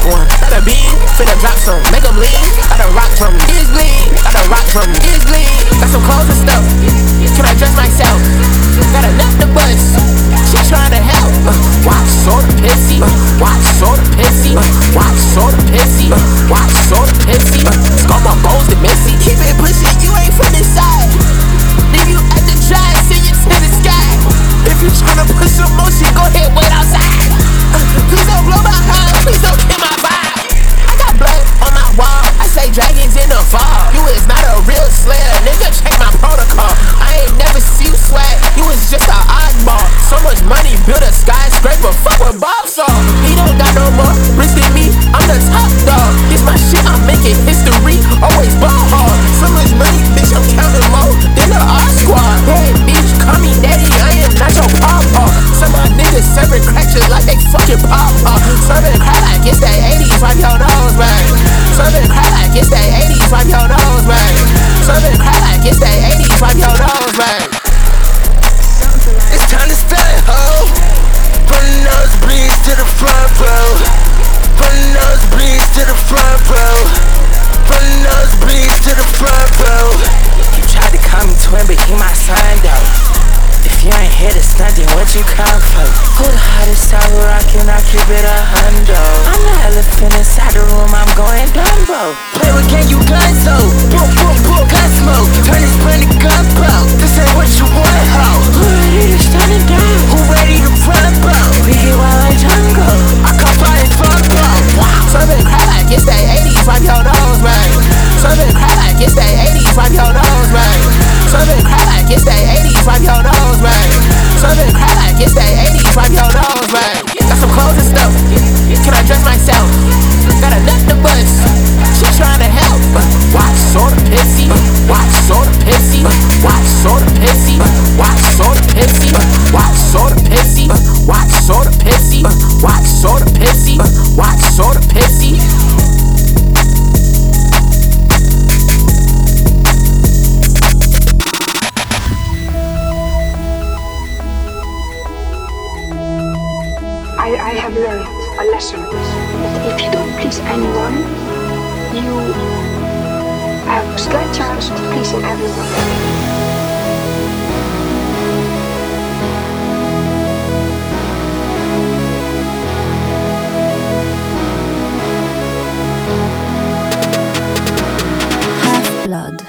one. Got a bean, finna drop some, make them lean. Got a rock from me, it's bleed. Got a rock from me, it's bleed. Got some clothes and stuff, can I dress myself? Got enough to bust, she tryna help. Watch sorta pissy, watch sorta pissy, watch sorta pissy, watch sorta pissy. Score more goals than Messi. Keep it pushing, you ain't from this side. Leave you at the dry, send you to the sky. If you tryna put some motion, go ahead, wait outside. Please don't blow my high, please don't kill my vibe. I got blood on my wall, I say dragons in the fall. You is not a real slayer, nigga, check my protocol. I ain't never see you swag, you was just an oddball. So much money, build a skyscraper, fuck what Bob saw. He don't got no more risk than me, I'm the top dog. This my shit, I'm making history, always ball hard. So much money, bitch, I'm counting more than the R squad. Hey, bitch, call me daddy, I am not your papa. Some of my niggas serving crack just like they fucking papa. Serving crack like it's that 80s, wipe your nose, man. Serving crack like it's that 80s, wipe your nose, man. Serving crack like it's that 80s, wipe your nose, man. It's time to start, ho. From the nosebleeds to the front row. From the nosebleeds to the front row. From the nosebleeds to the front row. You tried to call me twin, but he my son, though. If you ain't here to stunt, then what you come for? Who the hottest out here rockin'? I keep it 100. I'm the elephant inside the room, I'm going Dumbo. Play with gang, you gunzo. Boom, boom, boom, gun smoke. Turn this plan to gunbo. This ain't what you want, ho. Who ready to stun it down? Who ready to run, bro? We get wild like jungle. I come by and fuck, bro. Serving crack like it's that 80s, wipe your nose, man. Serving crack like it's that 80s, wipe your nose, man. Serving crack like it's that 80s, wipe your nose, man. Serving crack like it's that 80s, wipe your nose, man. Got some clothes and stuff, can I dress myself? Got enough to bust, she tryna help. Watch sorta pissy, watch sorta pissy, watch sorta pissy, watch sorta pissy, watch sorta pissy, watch sorta pissy, watch sorta pissy, watch sorta pissy. I have learned a lesson that if you don't please anyone, you have a slight chance of pleasing everyone.